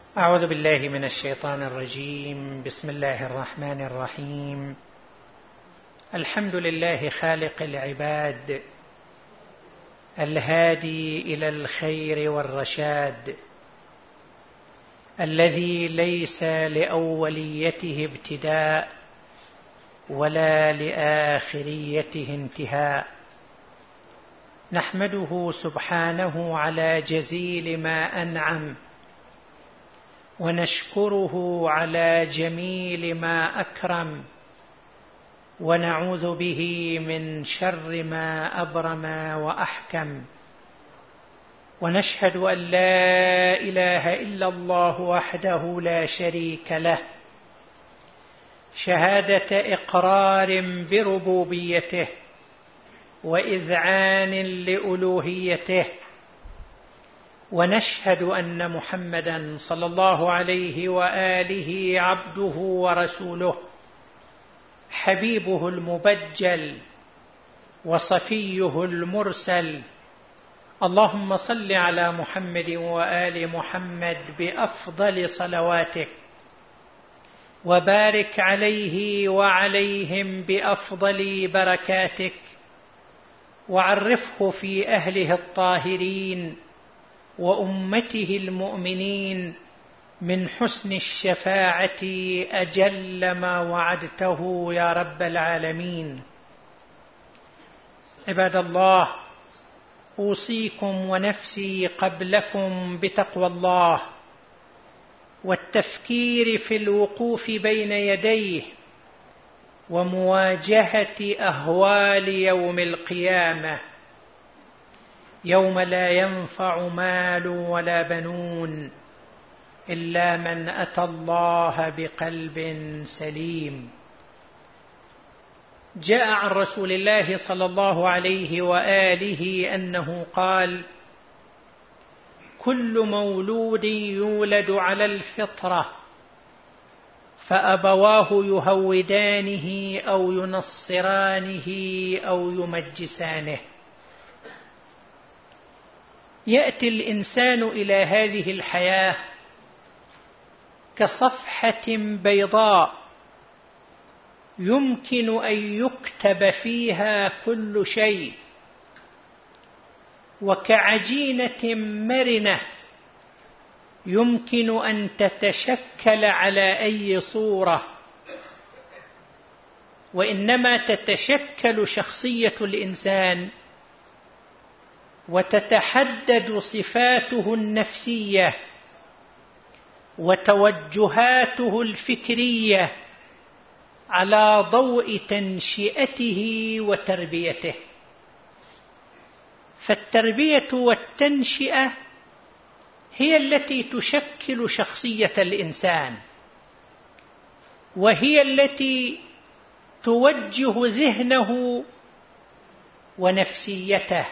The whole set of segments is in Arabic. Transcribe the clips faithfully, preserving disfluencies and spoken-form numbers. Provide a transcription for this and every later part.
أعوذ بالله من الشيطان الرجيم. بسم الله الرحمن الرحيم. الحمد لله خالق العباد الهادي إلى الخير والرشاد، الذي ليس لأوليته ابتداء ولا لآخريته انتهاء. نحمده سبحانه على جزيل ما أنعم، ونشكره على جميل ما أكرم، ونعوذ به من شر ما أبرم وأحكم. ونشهد أن لا إله إلا الله وحده لا شريك له، شهادة إقرار بربوبيته وإذعان لألوهيته. ونشهد أن محمدًا صلى الله عليه وآله عبده ورسوله، حبيبه المبجل وصفيه المرسل. اللهم صل على محمد وآل محمد بأفضل صلواتك، وبارك عليه وعليهم بأفضل بركاتك، وعرفه في أهله الطاهرين وأمته المؤمنين من حسن الشفاعة أجل ما وعدته يا رب العالمين. عباد الله، أوصيكم ونفسي قبلكم بتقوى الله والتفكير في الوقوف بين يديه ومواجهة أهوال يوم القيامة، يوم لا ينفع مال ولا بنون إلا من أتى الله بقلب سليم. جاء عن رسول الله صلى الله عليه وآله أنه قال: كل مولود يولد على الفطرة، فأبواه يهودانه أو ينصرانه أو يمجسانه. يأتي الإنسان إلى هذه الحياة كصفحة بيضاء يمكن أن يكتب فيها كل شيء، وكعجينة مرنة يمكن أن تتشكل على أي صورة، وإنما تتشكل شخصية الإنسان وتتحدد صفاته النفسية وتوجهاته الفكرية على ضوء تنشئته وتربيته. فالتربية والتنشئة هي التي تشكل شخصية الإنسان، وهي التي توجه ذهنه ونفسيته.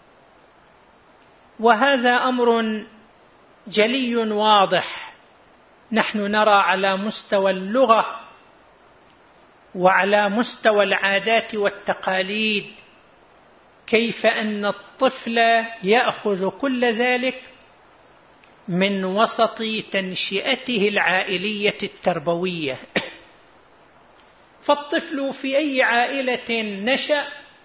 وهذا أمر جلي واضح، نحن نرى على مستوى اللغة وعلى مستوى العادات والتقاليد كيف أن الطفل يأخذ كل ذلك من وسط تنشئته العائلية التربوية. فالطفل في أي عائلة نشأ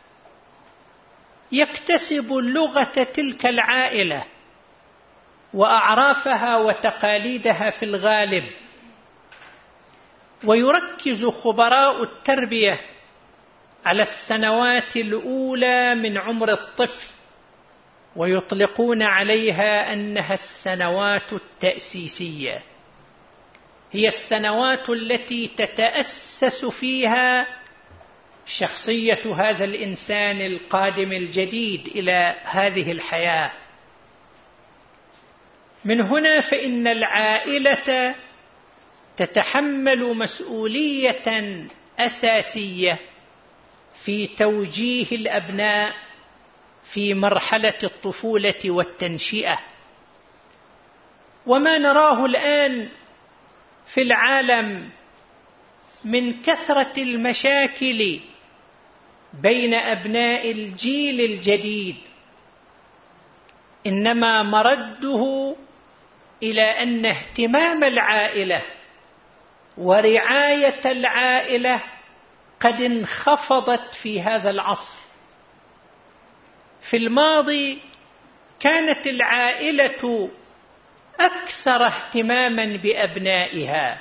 يكتسب لغة تلك العائلة وأعرافها وتقاليدها في الغالب. ويركز خبراء التربية على السنوات الأولى من عمر الطفل، ويطلقون عليها أنها السنوات التأسيسية، هي السنوات التي تتأسس فيها شخصية هذا الإنسان القادم الجديد إلى هذه الحياة. من هنا فإن العائلة تتحمل مسؤولية أساسية في توجيه الأبناء في مرحلة الطفولة والتنشئة. وما نراه الآن في العالم من كثرة المشاكل بين أبناء الجيل الجديد إنما مرده إلى أن اهتمام العائلة ورعاية العائلة قد انخفضت في هذا العصر. في الماضي كانت العائلة أكثر اهتماما بأبنائها،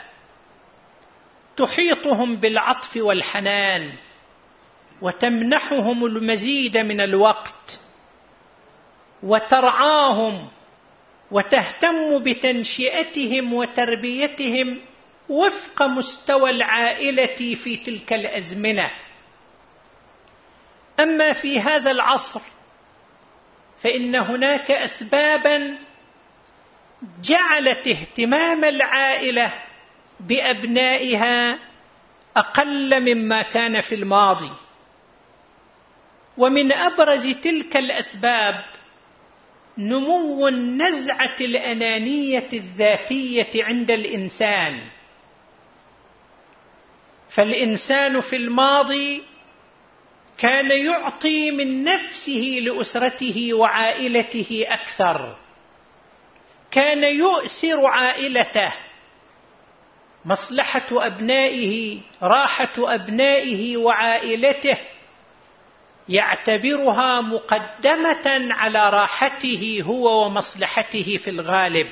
تحيطهم بالعطف والحنان وتمنحهم المزيد من الوقت وترعاهم وتهتم بتنشئتهم وتربيتهم وفق مستوى العائلة في تلك الأزمنة. أما في هذا العصر فإن هناك أسبابا جعلت اهتمام العائلة بأبنائها أقل مما كان في الماضي، ومن أبرز تلك الأسباب نمو النزعة الأنانية الذاتية عند الإنسان. فالإنسان في الماضي كان يعطي من نفسه لأسرته وعائلته أكثر، كان يؤثر عائلته، مصلحة أبنائه، راحة أبنائه وعائلته يعتبرها مقدمة على راحته هو ومصلحته في الغالب.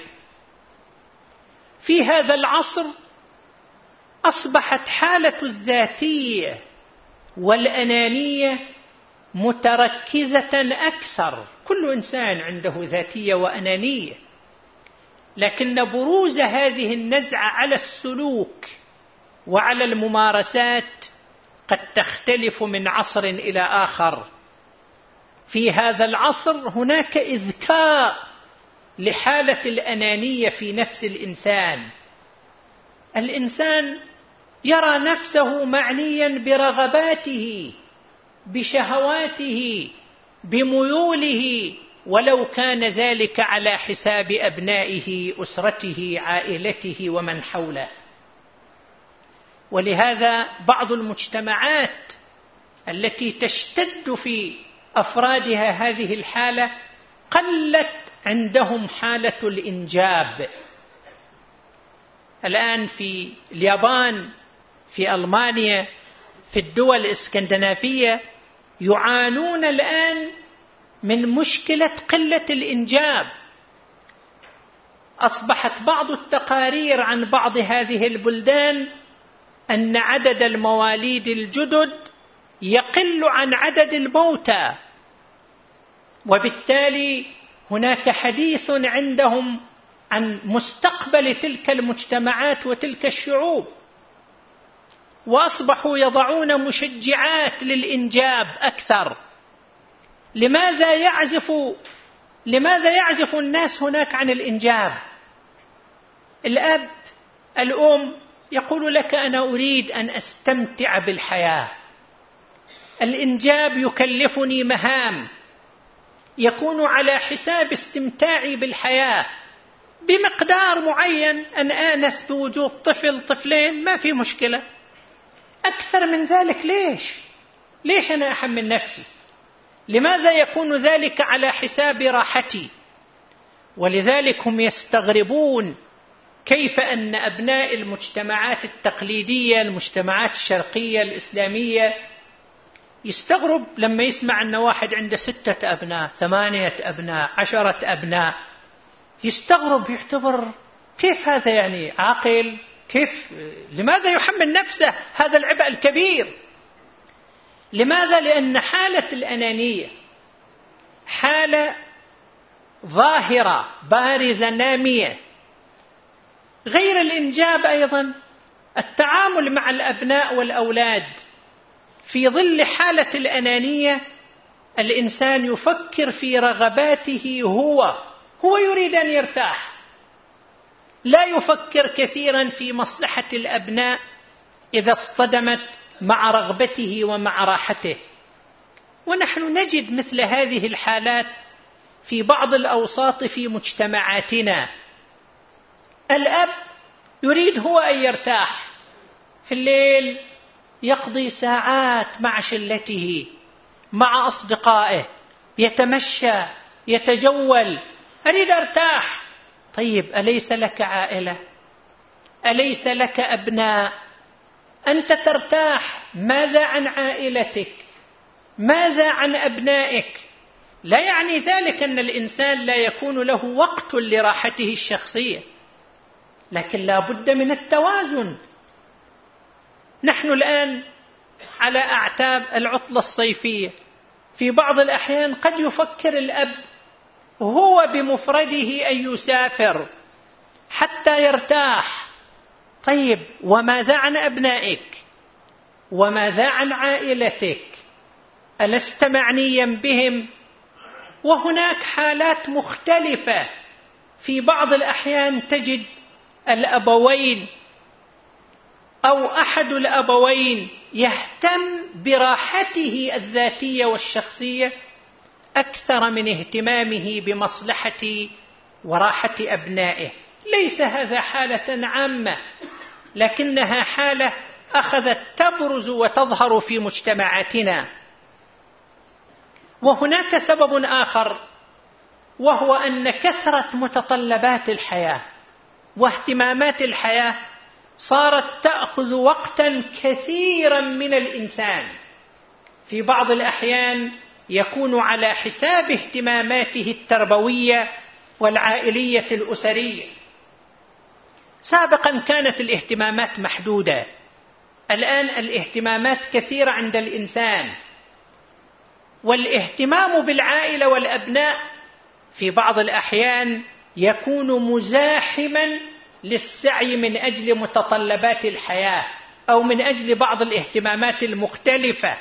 في هذا العصر أصبحت حالة الذاتية والأنانية متركزة أكثر، كل إنسان عنده ذاتية وأنانية، لكن بروز هذه النزعة على السلوك وعلى الممارسات قد تختلف من عصر إلى آخر. في هذا العصر هناك إذكاء لحالة الأنانية في نفس الإنسان. الإنسان يرى نفسه معنيا برغباته، بشهواته، بميوله، ولو كان ذلك على حساب أبنائه، أسرته، عائلته ومن حوله. ولهذا بعض المجتمعات التي تشتد في أفرادها هذه الحالة قلت عندهم حالة الإنجاب. الآن في اليابان، في ألمانيا، في الدول الإسكندنافية يعانون الآن من مشكلة قلة الإنجاب. أصبحت بعض التقارير عن بعض هذه البلدان أن عدد المواليد الجدد يقل عن عدد الموتى، وبالتالي هناك حديث عندهم عن مستقبل تلك المجتمعات وتلك الشعوب، وأصبحوا يضعون مشجعات للإنجاب أكثر. لماذا يعزف لماذا يعزف الناس هناك عن الإنجاب؟ الأب، الأم يقول لك أنا أريد أن أستمتع بالحياة، الإنجاب يكلفني مهام يكون على حساب استمتاعي بالحياة بمقدار معين، أن آنس بوجود طفل طفلين ما في مشكلة، أكثر من ذلك ليش؟ ليش أنا أحمل نفسي؟ لماذا يكون ذلك على حساب راحتي؟ ولذلك هم يستغربون كيف أن أبناء المجتمعات التقليدية، المجتمعات الشرقية الإسلامية، يستغرب لما يسمع أن واحد عنده ستة أبناء، ثمانية أبناء، عشرة أبناء، يستغرب، يعتبر كيف هذا يعني عاقل؟ كيف؟ لماذا يحمل نفسه هذا العبء الكبير؟ لماذا؟ لأن حالة الأنانية حالة ظاهرة بارزة نامية. غير الإنجاب أيضا التعامل مع الأبناء والأولاد في ظل حالة الأنانية، الإنسان يفكر في رغباته، هو هو يريد أن يرتاح، لا يفكر كثيرا في مصلحة الأبناء إذا اصطدمت مع رغبته ومع راحته. ونحن نجد مثل هذه الحالات في بعض الأوساط في مجتمعاتنا. الأب يريد هو أن يرتاح في الليل، يقضي ساعات مع شلته، مع أصدقائه، يتمشى، يتجول، أريد أرتاح، طيب أليس لك عائلة؟ أليس لك أبناء؟ أنت ترتاح، ماذا عن عائلتك؟ ماذا عن أبنائك؟ لا يعني ذلك أن الإنسان لا يكون له وقت لراحته الشخصية، لكن لا بد من التوازن. نحن الآن على أعتاب العطلة الصيفية، في بعض الأحيان قد يفكر الأب هو بمفرده أن يسافر حتى يرتاح. طيب وماذا عن أبنائك؟ وماذا عن عائلتك؟ ألست معنيا بهم؟ وهناك حالات مختلفة. في بعض الأحيان تجد الأبوين أو أحد الأبوين يهتم براحته الذاتية والشخصية أكثر من اهتمامه بمصلحة وراحة أبنائه. ليس هذا حالة عامة، لكنها حالة أخذت تبرز وتظهر في مجتمعاتنا. وهناك سبب آخر، وهو أن كثرة متطلبات الحياة واهتمامات الحياة صارت تأخذ وقتا كثيرا من الإنسان، في بعض الأحيان يكون على حساب اهتماماته التربوية والعائلية الأسرية. سابقا كانت الاهتمامات محدودة، الآن الاهتمامات كثيرة عند الإنسان، والاهتمام بالعائلة والأبناء في بعض الأحيان يكون مزاحما للسعي من أجل متطلبات الحياة أو من أجل بعض الاهتمامات المختلفة.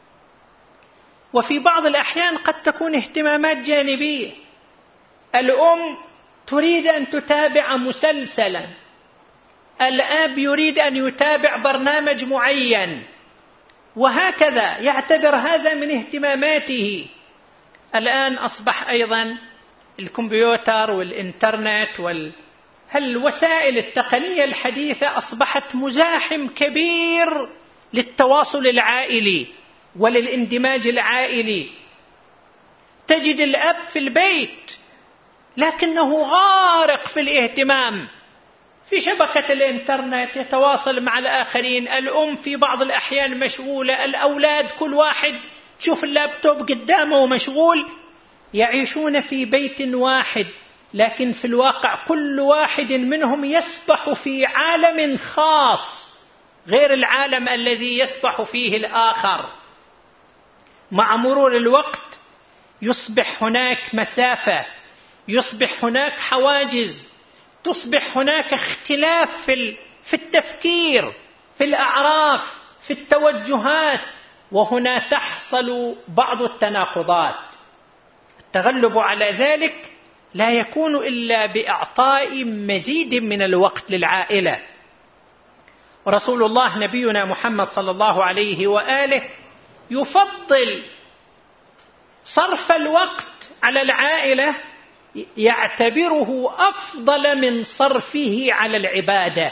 وفي بعض الأحيان قد تكون اهتمامات جانبية، الأم تريد أن تتابع مسلسلا، الأب يريد أن يتابع برنامج معين، وهكذا يعتبر هذا من اهتماماته. الآن أصبح أيضا الكمبيوتر والإنترنت والوسائل التقنية الحديثة أصبحت مزاحم كبير للتواصل العائلي وللاندماج العائلي. تجد الأب في البيت لكنه غارق في الاهتمام في شبكة الإنترنت، يتواصل مع الآخرين. الأم في بعض الأحيان مشغولة، الأولاد كل واحد تشوف اللابتوب قدامه مشغول. يعيشون في بيت واحد، لكن في الواقع كل واحد منهم يسبح في عالم خاص غير العالم الذي يسبح فيه الآخر. مع مرور الوقت يصبح هناك مسافة، يصبح هناك حواجز، تصبح هناك اختلاف في في التفكير، في الأعراف، في التوجهات، وهنا تحصل بعض التناقضات. التغلب على ذلك لا يكون إلا بإعطاء مزيد من الوقت للعائلة. ورسول الله نبينا محمد صلى الله عليه وآله يفضل صرف الوقت على العائلة، يعتبره أفضل من صرفه على العبادة.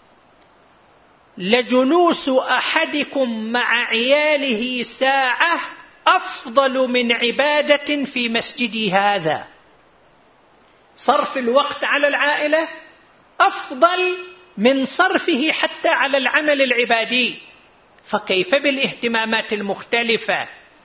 لجلوس أحدكم مع عياله ساعة أفضل من عبادة في مسجدي هذا. صرف الوقت على العائلة أفضل من صرفه حتى على العمل العبادي، فكيف بالاهتمامات المختلفة؟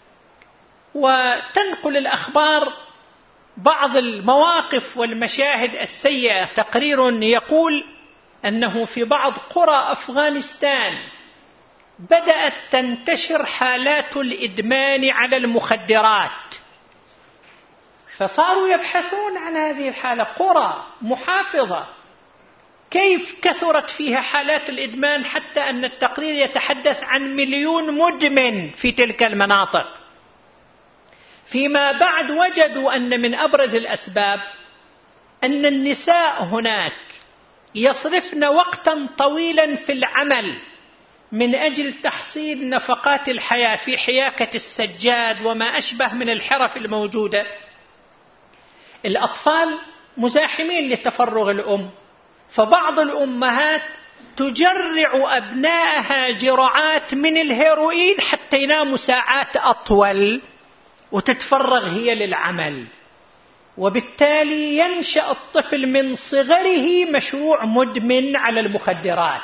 وتنقل الأخبار بعض المواقف والمشاهد السيئة. تقرير يقول أنه في بعض قرى أفغانستان بدأت تنتشر حالات الإدمان على المخدرات، فصاروا يبحثون عن هذه الحالة. قرى محافظة كيف كثرت فيها حالات الإدمان، حتى أن التقرير يتحدث عن مليون مدمن في تلك المناطق. فيما بعد وجدوا أن من أبرز الأسباب أن النساء هناك يصرفن وقتا طويلا في العمل من أجل تحصيل نفقات الحياة في حياكة السجاد وما أشبه من الحرف الموجودة. الأطفال مزاحمين لتفرغ الأم، فبعض الأمهات تجرع أبنائها جرعات من الهيروين حتى يناموا ساعات أطول وتتفرغ هي للعمل. وبالتالي ينشأ الطفل من صغره مشروع مدمن على المخدرات.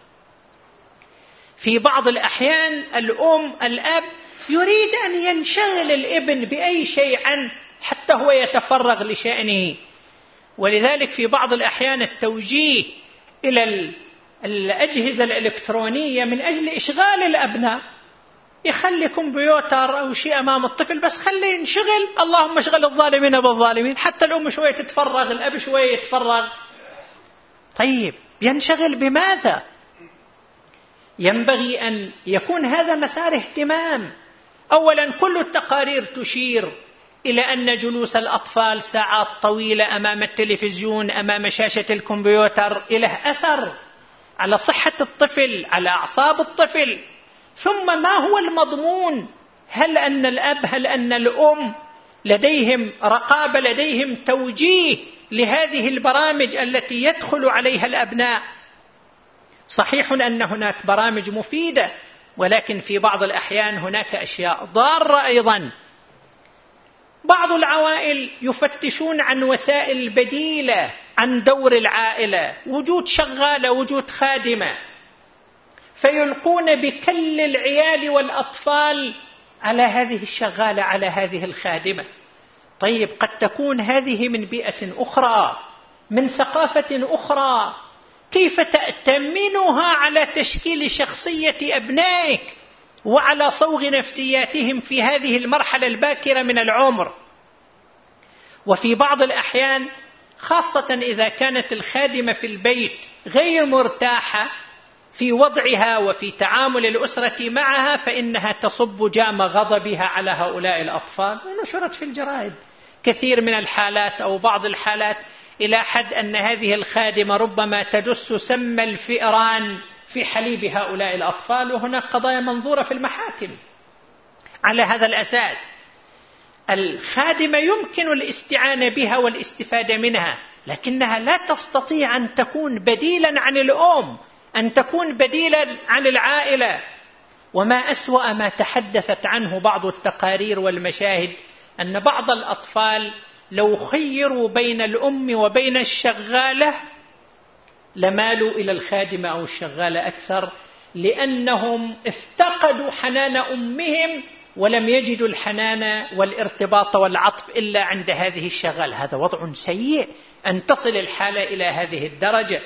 في بعض الأحيان الأم الأب يريد أن ينشغل الابن بأي شيء عنه حتى هو يتفرغ لشأنه، ولذلك في بعض الأحيان التوجيه إلى الأجهزة الإلكترونية من أجل إشغال الأبناء، يخلي كمبيوتر أو شيء أمام الطفل بس خليه ينشغل، اللهم اشغل الظالمين بالظالمين، حتى الأم شوية تتفرغ، الأب شوية يتفرغ. طيب ينشغل بماذا؟ ينبغي أن يكون هذا مسار اهتمام. أولا كل التقارير تشير إلى أن جلوس الأطفال ساعات طويلة أمام التلفزيون أمام شاشة الكمبيوتر له أثر على صحة الطفل، على أعصاب الطفل. ثم ما هو المضمون؟ هل أن الأب هل أن الأم لديهم رقابة، لديهم توجيه لهذه البرامج التي يدخل عليها الأبناء؟ صحيح أن هناك برامج مفيدة، ولكن في بعض الأحيان هناك أشياء ضارة أيضا. بعض العوائل يفتشون عن وسائل بديلة عن دور العائلة، وجود شغالة، وجود خادمة، فيلقون بكل العيال والأطفال على هذه الشغالة، على هذه الخادمة. طيب قد تكون هذه من بيئة أخرى، من ثقافة أخرى، كيف تأتمنها على تشكيل شخصية أبنائك وعلى صوغ نفسياتهم في هذه المرحلة الباكرة من العمر؟ وفي بعض الأحيان خاصة إذا كانت الخادمة في البيت غير مرتاحة في وضعها وفي تعامل الأسرة معها، فإنها تصب جام غضبها على هؤلاء الأطفال. ونشرت في الجرائد كثير من الحالات أو بعض الحالات إلى حد أن هذه الخادمة ربما تدس سم الفئران في حليب هؤلاء الأطفال، وهناك قضايا منظورة في المحاكم على هذا الأساس. الخادمة يمكن الاستعانة بها والاستفادة منها، لكنها لا تستطيع أن تكون بديلا عن الأم، أن تكون بديلا عن العائلة. وما أسوأ ما تحدثت عنه بعض التقارير والمشاهد أن بعض الأطفال لو خيروا بين الأم وبين الشغالة لمالوا إلى الخادمة أو الشغالة أكثر، لأنهم افتقدوا حنان أمهم ولم يجدوا الحنان والارتباط والعطف إلا عند هذه الشغالة. هذا وضع سيء أن تصل الحالة إلى هذه الدرجة.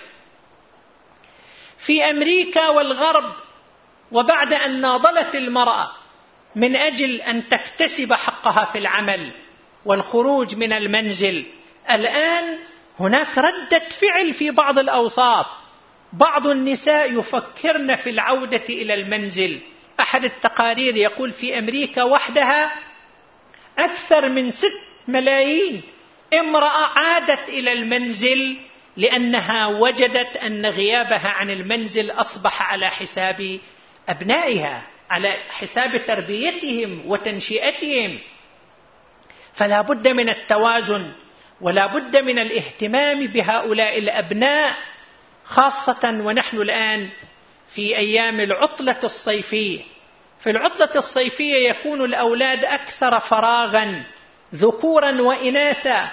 في أمريكا والغرب، وبعد أن ناضلت المرأة من أجل أن تكتسب حقها في العمل والخروج من المنزل، الآن هناك ردة فعل في بعض الأوساط، بعض النساء يفكرن في العودة إلى المنزل. أحد التقارير يقول في أمريكا وحدها أكثر من ست ملايين امرأة عادت إلى المنزل لأنها وجدت أن غيابها عن المنزل أصبح على حساب أبنائها، على حساب تربيتهم وتنشئتهم. فلا بد من التوازن، ولا بد من الاهتمام بهؤلاء الأبناء، خاصة ونحن الآن في أيام العطلة الصيفية. في العطلة الصيفية يكون الأولاد أكثر فراغا ذكورا وإناثا،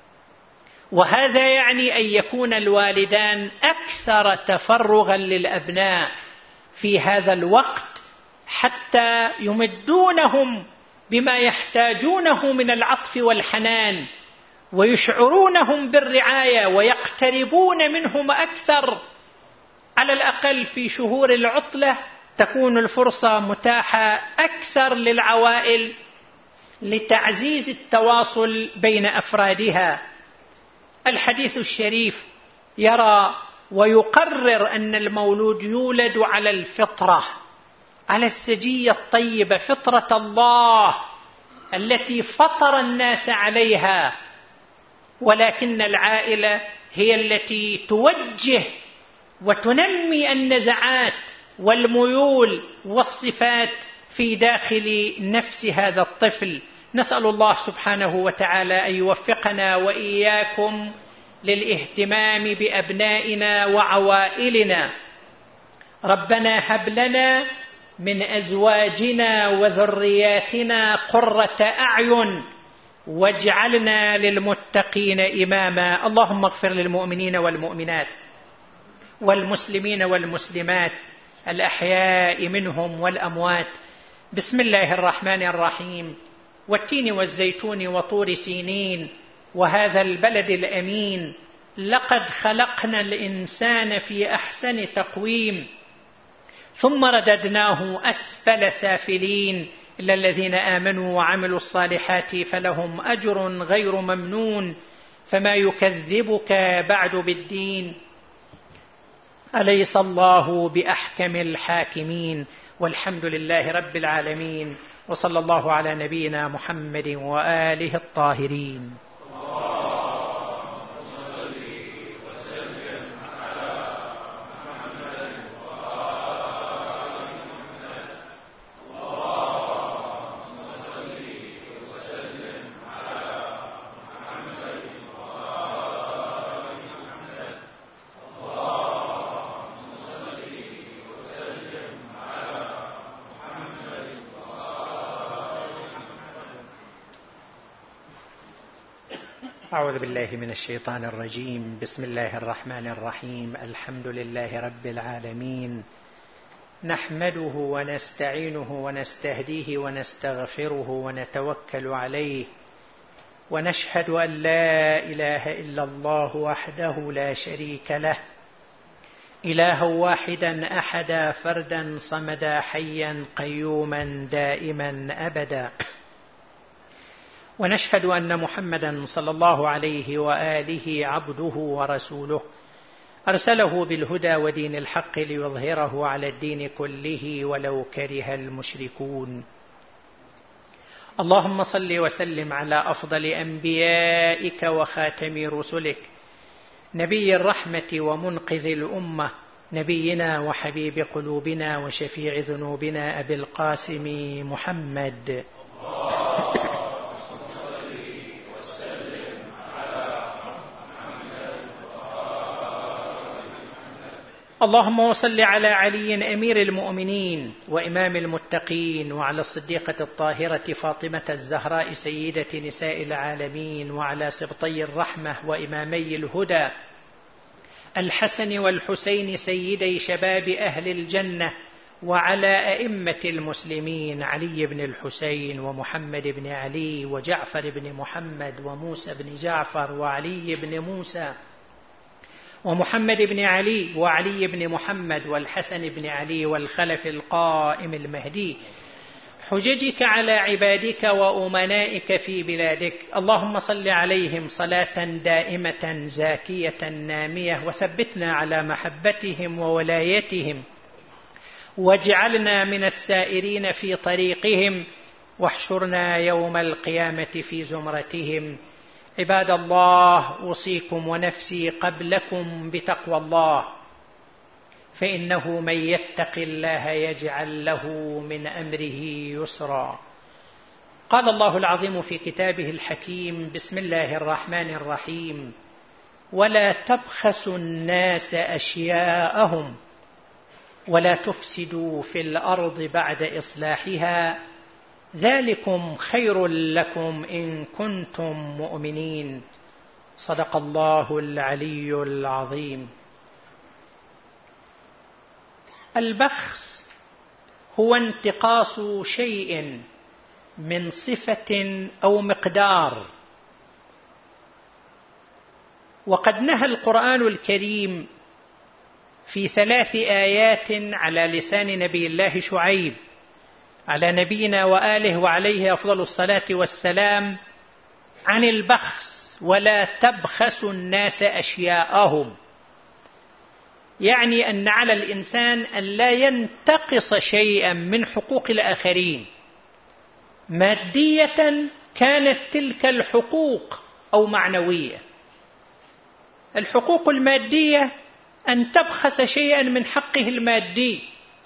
وهذا يعني أن يكون الوالدان أكثر تفرغا للأبناء في هذا الوقت حتى يمدونهم بما يحتاجونه من العطف والحنان، ويشعرونهم بالرعاية ويقتربون منهم أكثر. على الأقل في شهور العطلة تكون الفرصة متاحة أكثر للعوائل لتعزيز التواصل بين أفرادها. الحديث الشريف يرى ويقرر أن المولود يولد على الفطرة، على السجية الطيبة، فطرة الله التي فطر الناس عليها، ولكن العائلة هي التي توجه وتنمي النزعات والميول والصفات في داخل نفس هذا الطفل. نسأل الله سبحانه وتعالى أن يوفقنا وإياكم للاهتمام بأبنائنا وعوائلنا. ربنا هب لنا من أزواجنا وذرياتنا قرة أعين واجعلنا للمتقين إماما. اللهم اغفر للمؤمنين والمؤمنات والمسلمين والمسلمات الأحياء منهم والأموات. بسم الله الرحمن الرحيم. والتين والزيتون وطور سينين وهذا البلد الأمين، لقد خلقنا الإنسان في أحسن تقويم ثم رددناه أسفل سافلين إلا الذين آمنوا وعملوا الصالحات فلهم أجر غير ممنون. فما يكذبك بعد بالدين؟ أليس الله بأحكم الحاكمين؟ والحمد لله رب العالمين، وصلى الله على نبينا محمد وآله الطاهرين. أعوذ بالله من الشيطان الرجيم. بسم الله الرحمن الرحيم. الحمد لله رب العالمين، نحمده ونستعينه ونستهديه ونستغفره ونتوكل عليه، ونشهد أن لا إله إلا الله وحده لا شريك له، إلها واحدا أحدا فردا صمدا حيا قيوما دائما أبدا. ونشهد أن محمدا صلى الله عليه وآله عبده ورسوله، أرسله بالهدى ودين الحق ليظهره على الدين كله ولو كره المشركون. اللهم صل وسلم على أفضل أنبيائك وخاتم رسلك، نبي الرحمة ومنقذ الأمة، نبينا وحبيب قلوبنا وشفيع ذنوبنا أبي القاسم محمد. اللهم وصل على علي أمير المؤمنين وإمام المتقين، وعلى الصديقة الطاهرة فاطمة الزهراء سيدة نساء العالمين، وعلى سبطي الرحمة وإمامي الهدى الحسن والحسين سيدي شباب أهل الجنة، وعلى أئمة المسلمين علي بن الحسين ومحمد بن علي وجعفر بن محمد وموسى بن جعفر وعلي بن موسى ومحمد بن علي وعلي بن محمد والحسن بن علي والخلف القائم المهدي، حججك على عبادك وأمنائك في بلادك. اللهم صل عليهم صلاة دائمة زاكية نامية، وثبتنا على محبتهم وولايتهم، واجعلنا من السائرين في طريقهم، واحشرنا يوم القيامة في زمرتهم. عباد الله، أوصيكم ونفسي قبلكم بتقوى الله، فإنه من يتق الله يجعل له من أمره يسرا. قال الله العظيم في كتابه الحكيم: بسم الله الرحمن الرحيم: ولا تبخسوا الناس أشياءهم ولا تفسدوا في الأرض بعد إصلاحها ذلكم خير لكم إن كنتم مؤمنين. صدق الله العلي العظيم. البخس هو انتقاص شيء من صفة أو مقدار، وقد نهى القرآن الكريم في ثلاث آيات على لسان نبي الله شعيب على نبينا وآله وعليه أفضل الصلاة والسلام عن البخس: ولا تبخسوا الناس أشياءهم. يعني أن على الإنسان أن لا ينتقص شيئا من حقوق الآخرين، مادية كانت تلك الحقوق أو معنوية. الحقوق المادية أن تبخس شيئا من حقه المادي،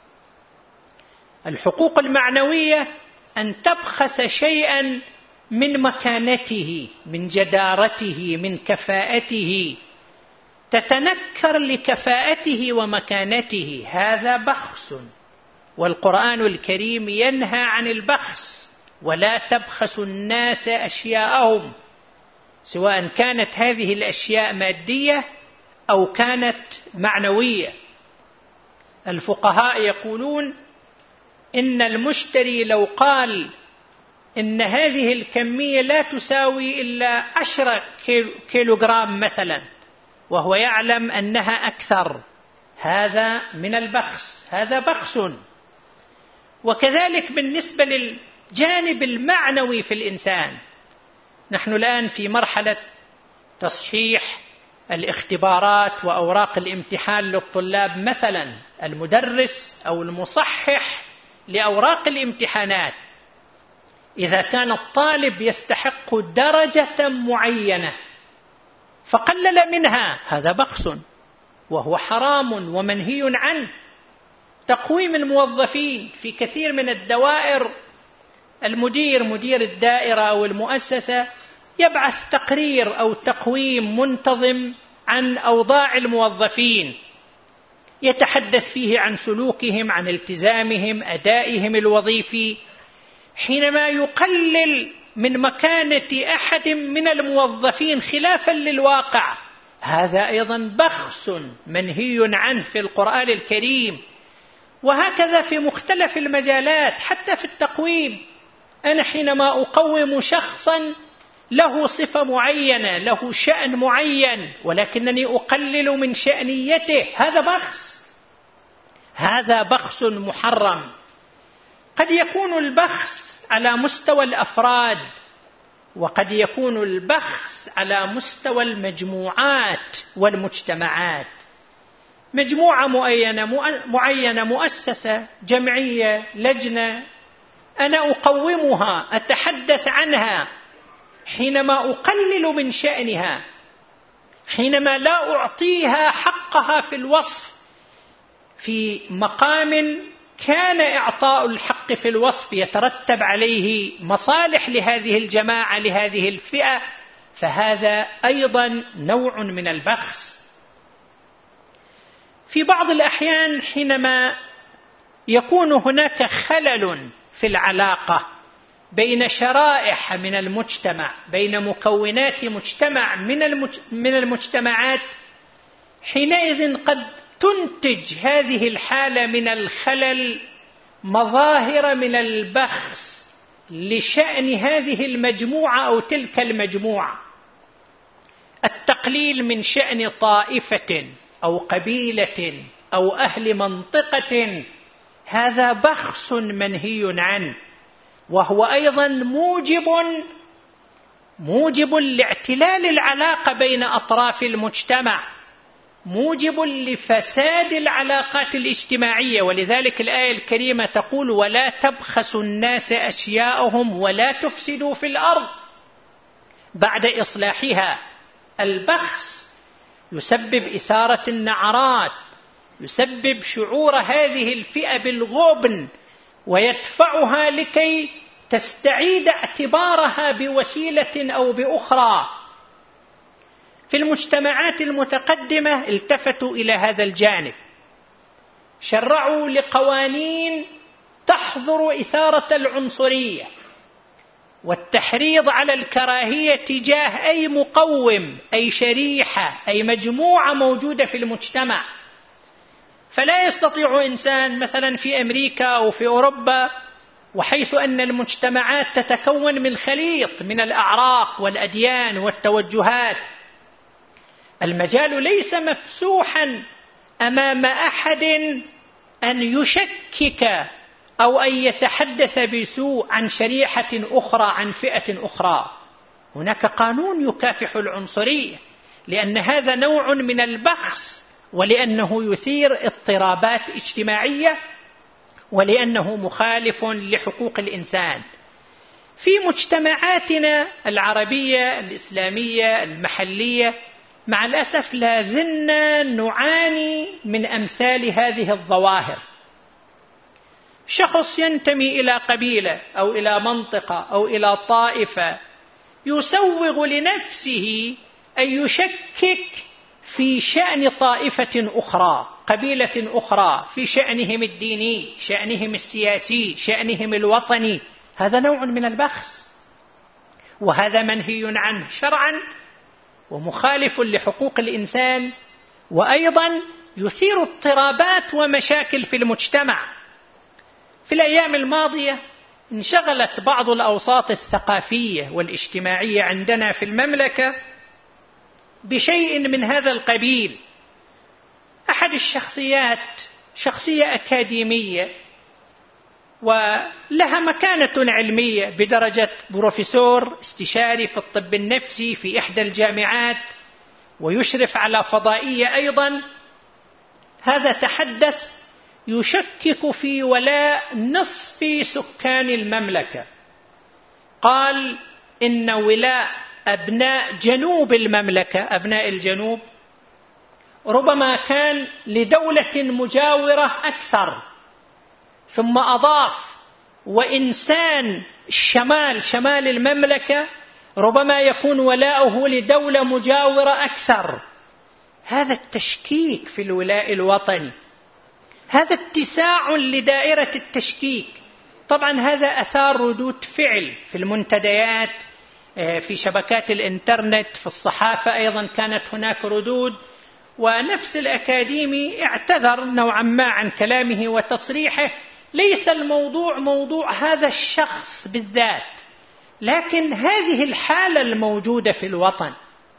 الحقوق المعنوية أن تبخس شيئا من مكانته، من جدارته، من كفاءته، تتنكر لكفاءته ومكانته، هذا بخس. والقرآن الكريم ينهى عن البخس ولا تبخسوا الناس أشياءهم، سواء كانت هذه الأشياء مادية أو كانت معنوية. الفقهاء يقولون إن المشتري لو قال إن هذه الكمية لا تساوي إلا عشرة كيلوغرام مثلا، وهو يعلم أنها أكثر، هذا من البخس، هذا بخس. وكذلك بالنسبة للجانب المعنوي في الإنسان، نحن الآن في مرحلة تصحيح الاختبارات وأوراق الامتحان للطلاب مثلا، المدرس أو المصحح لأوراق الامتحانات إذا كان الطالب يستحق درجة معينة فقلل منها، هذا بخس وهو حرام ومنهي عنه. تقويم الموظفين في كثير من الدوائر، المدير مدير الدائرة أو المؤسسة يبعث تقرير أو تقويم منتظم عن أوضاع الموظفين، يتحدث فيه عن سلوكهم، عن التزامهم، أدائهم الوظيفي. حينما يقلل من مكانة أحد من الموظفين خلافا للواقع، هذا أيضا بخس منهي عنه في القرآن الكريم. وهكذا في مختلف المجالات، حتى في التقويم، أنا حينما أقوم شخصا له صفة معينة، له شأن معين، ولكنني أقلل من شأنيته، هذا بخس، هذا بخس محرم. قد يكون البخس على مستوى الأفراد، وقد يكون البخس على مستوى المجموعات والمجتمعات. مجموعة معينة معينة مؤسسة، جمعية، لجنة، أنا أقومها، أتحدث عنها، حينما أقلل من شأنها، حينما لا أعطيها حقها في الوصف في مقام كان إعطاء الحق في الوصف يترتب عليه مصالح لهذه الجماعة، لهذه الفئة، فهذا أيضا نوع من البخس. في بعض الأحيان حينما يكون هناك خلل في العلاقة بين شرائح من المجتمع، بين مكونات مجتمع من المجتمعات، حينئذ قد تنتج هذه الحالة من الخلل مظاهر من البخس لشأن هذه المجموعة أو تلك المجموعة. التقليل من شأن طائفة أو قبيلة أو أهل منطقة، هذا بخس منهي عنه، وهو أيضا موجب موجب لاعتلال العلاقة بين أطراف المجتمع، موجب لفساد العلاقات الاجتماعية. ولذلك الآية الكريمة تقول: ولا تبخسوا الناس أشياءهم ولا تفسدوا في الأرض بعد إصلاحها. البخس يسبب إثارة النعرات، يسبب شعور هذه الفئة بالغبن، ويدفعها لكي تستعيد اعتبارها بوسيلة أو بأخرى. في المجتمعات المتقدمة التفتوا إلى هذا الجانب، شرعوا لقوانين تحظر إثارة العنصرية والتحريض على الكراهية تجاه أي مقوم، أي شريحة، أي مجموعة موجودة في المجتمع. فلا يستطيع إنسان مثلا في أمريكا أو في أوروبا، وحيث أن المجتمعات تتكون من خليط من الأعراق والأديان والتوجهات، المجال ليس مفسوحا أمام أحد أن يشكك أو أن يتحدث بسوء عن شريحة أخرى، عن فئة أخرى. هناك قانون يكافح العنصرية، لأن هذا نوع من البخس، ولأنه يثير اضطرابات اجتماعية، ولأنه مخالف لحقوق الإنسان. في مجتمعاتنا العربية الإسلامية المحلية مع الأسف لا زلنا نعاني من أمثال هذه الظواهر. شخص ينتمي إلى قبيلة أو إلى منطقة أو إلى طائفة يسوغ لنفسه أن يشكك في شأن طائفة أخرى، قبيلة أخرى، في شأنهم الديني، شأنهم السياسي، شأنهم الوطني. هذا نوع من البخس، وهذا منهي عنه شرعا ومخالف لحقوق الإنسان، وأيضا يثير اضطرابات ومشاكل في المجتمع. في الأيام الماضية انشغلت بعض الأوساط الثقافية والاجتماعية عندنا في المملكة بشيء من هذا القبيل. أحد الشخصيات شخصية أكاديمية ولها مكانة علمية بدرجة بروفيسور استشاري في الطب النفسي في إحدى الجامعات ويشرف على فضائية أيضا، هذا تحدث يشكك في ولاء نصف سكان المملكة. قال إن ولاء أبناء جنوب المملكة، أبناء الجنوب، ربما كان لدولة مجاورة أكثر، ثم أضاف وإنسان الشمال شمال المملكة ربما يكون ولاؤه لدولة مجاورة أكثر. هذا التشكيك في الولاء الوطني، هذا اتساع لدائرة التشكيك. طبعا هذا أثار ردود فعل في المنتديات، في شبكات الإنترنت، في الصحافة أيضا كانت هناك ردود، ونفس الأكاديمي اعتذر نوعا ما عن كلامه وتصريحه. ليس الموضوع موضوع هذا الشخص بالذات، لكن هذه الحالة الموجودة في الوطن.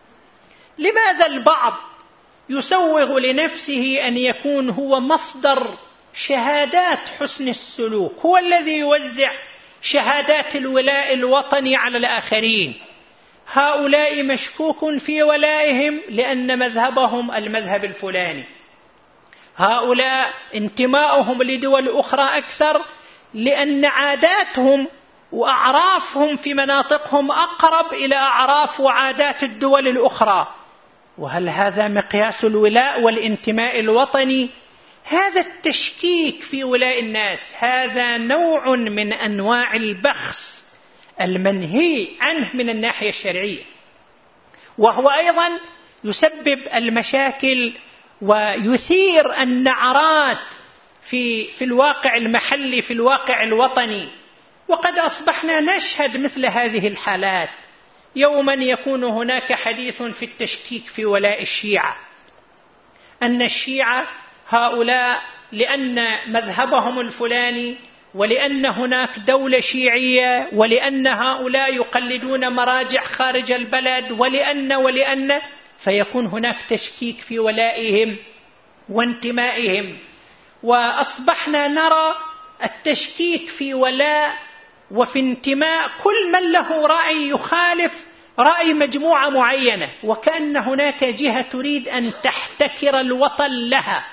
لماذا البعض يسوغ لنفسه أن يكون هو مصدر شهادات حسن السلوك، هو الذي يوزع شهادات الولاء الوطني على الآخرين؟ هؤلاء مشكوك في ولائهم لأن مذهبهم المذهب الفلاني، هؤلاء انتماؤهم لدول أخرى أكثر لأن عاداتهم وأعرافهم في مناطقهم أقرب إلى أعراف وعادات الدول الأخرى. وهل هذا مقياس الولاء والانتماء الوطني؟ هذا التشكيك في ولاء الناس هذا نوع من أنواع البخس المنهي عنه من الناحية الشرعية، وهو أيضا يسبب المشاكل ويثير النعرات في في الواقع المحلي، في الواقع الوطني. وقد أصبحنا نشهد مثل هذه الحالات. يوما يكون هناك حديث في التشكيك في ولاء الشيعة، أن الشيعة هؤلاء لأن مذهبهم الفلاني، ولأن هناك دولة شيعية، ولأن هؤلاء يقلدون مراجع خارج البلد، ولأن ولأن فيكون هناك تشكيك في ولائهم وانتمائهم. وأصبحنا نرى التشكيك في ولاء وفي انتماء كل من له رأي يخالف رأي مجموعة معينة، وكأن هناك جهة تريد أن تحتكر الوطن لها.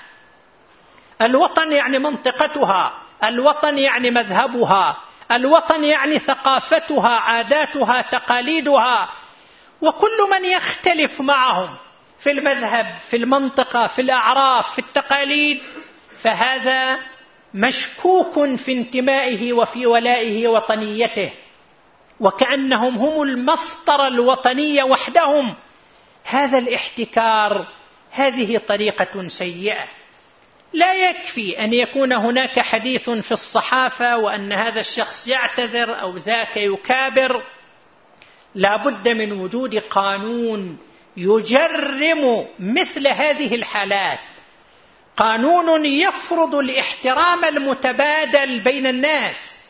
الوطن يعني منطقتها، الوطن يعني مذهبها، الوطن يعني ثقافتها، عاداتها، تقاليدها. وكل من يختلف معهم في المذهب، في المنطقة، في الأعراف، في التقاليد، فهذا مشكوك في انتمائه وفي ولائه وطنيته، وكأنهم هم المسطرة الوطنية وحدهم. هذا الاحتكار، هذه طريقة سيئة. لا يكفي أن يكون هناك حديث في الصحافة وأن هذا الشخص يعتذر أو ذاك يكابر. لا بد من وجود قانون يجرم مثل هذه الحالات، قانون يفرض الاحترام المتبادل بين الناس.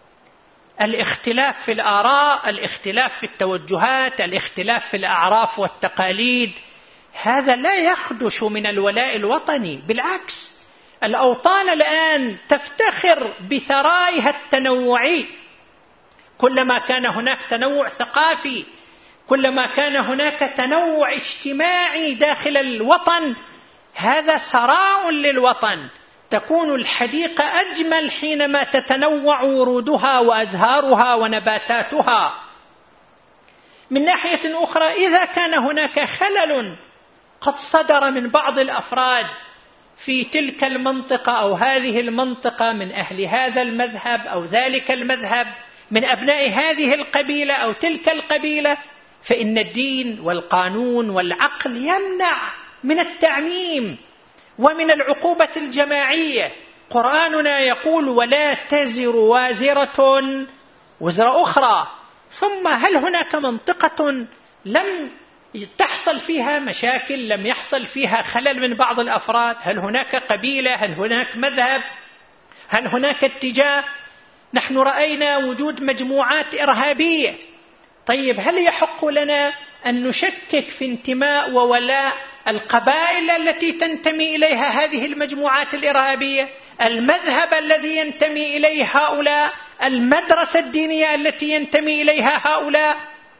الاختلاف في الآراء، الاختلاف في التوجهات، الاختلاف في الأعراف والتقاليد، هذا لا يخدش من الولاء الوطني. بالعكس، الأوطان الآن تفتخر بثرائها التنوعي. كلما كان هناك تنوع ثقافي، كلما كان هناك تنوع اجتماعي داخل الوطن، هذا ثراء للوطن. تكون الحديقة أجمل حينما تتنوع ورودها وأزهارها ونباتاتها. من ناحية أخرى، إذا كان هناك خلل قد صدر من بعض الأفراد في تلك المنطقة أو هذه المنطقة، من أهل هذا المذهب أو ذلك المذهب، من أبناء هذه القبيلة أو تلك القبيلة، فإن الدين والقانون والعقل يمنع من التعميم ومن العقوبة الجماعية. قرآننا يقول: ولا تزر وازرة وزر أخرى. ثم هل هناك منطقة لم تحصل فيها مشاكل، لم يحصل فيها خلل من بعض الأفراد؟ هل هناك قبيلة؟ هل هناك مذهب؟ هل هناك اتجاه؟ نحن رأينا وجود مجموعات إرهابية. طيب هل يحق لنا أن نشكك في انتماء وولاء القبائل التي تنتمي إليها هذه المجموعات الإرهابية، المذهب الذي ينتمي إليه هؤلاء، المدرسة الدينية التي ينتمي إليها هؤلاء؟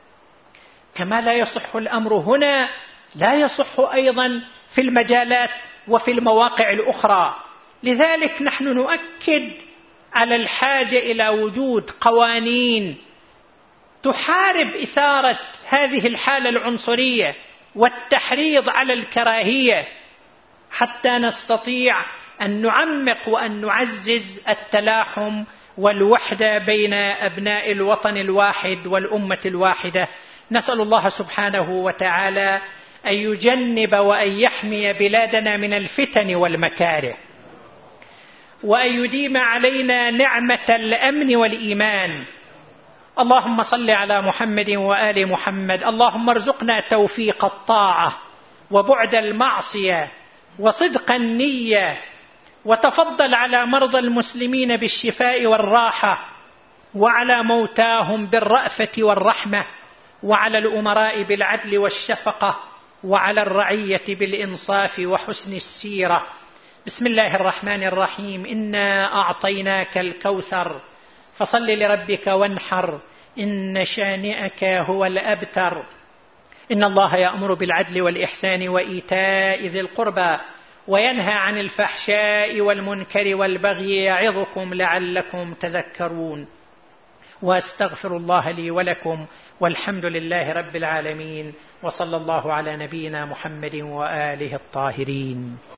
كما لا يصح الأمر هنا لا يصح أيضا في المجالات وفي المواقع الأخرى. لذلك نحن نؤكد على الحاجة إلى وجود قوانين تحارب إثارة هذه الحالة العنصرية والتحريض على الكراهية، حتى نستطيع أن نعمق وأن نعزز التلاحم والوحدة بين أبناء الوطن الواحد والأمة الواحدة. نسأل الله سبحانه وتعالى أن يجنب وأن يحمي بلادنا من الفتن والمكاره، وأن يديم علينا نعمة الأمن والإيمان. اللهم صل على محمد وآل محمد. اللهم ارزقنا توفيق الطاعة وبعد المعصية وصدق النية، وتفضل على مرضى المسلمين بالشفاء والراحة، وعلى موتاهم بالرأفة والرحمة، وعلى الأمراء بالعدل والشفقة، وعلى الرعية بالإنصاف وحسن السيرة. بسم الله الرحمن الرحيم. إنا أعطيناك الكوثر فصل لربك وانحر إن شانئك هو الأبتر. إن الله يأمر بالعدل والإحسان وإيتاء ذي القربى وينهى عن الفحشاء والمنكر والبغي يعظكم لعلكم تذكرون. وأستغفر الله لي ولكم، والحمد لله رب العالمين، وصلى الله على نبينا محمد وآله الطاهرين.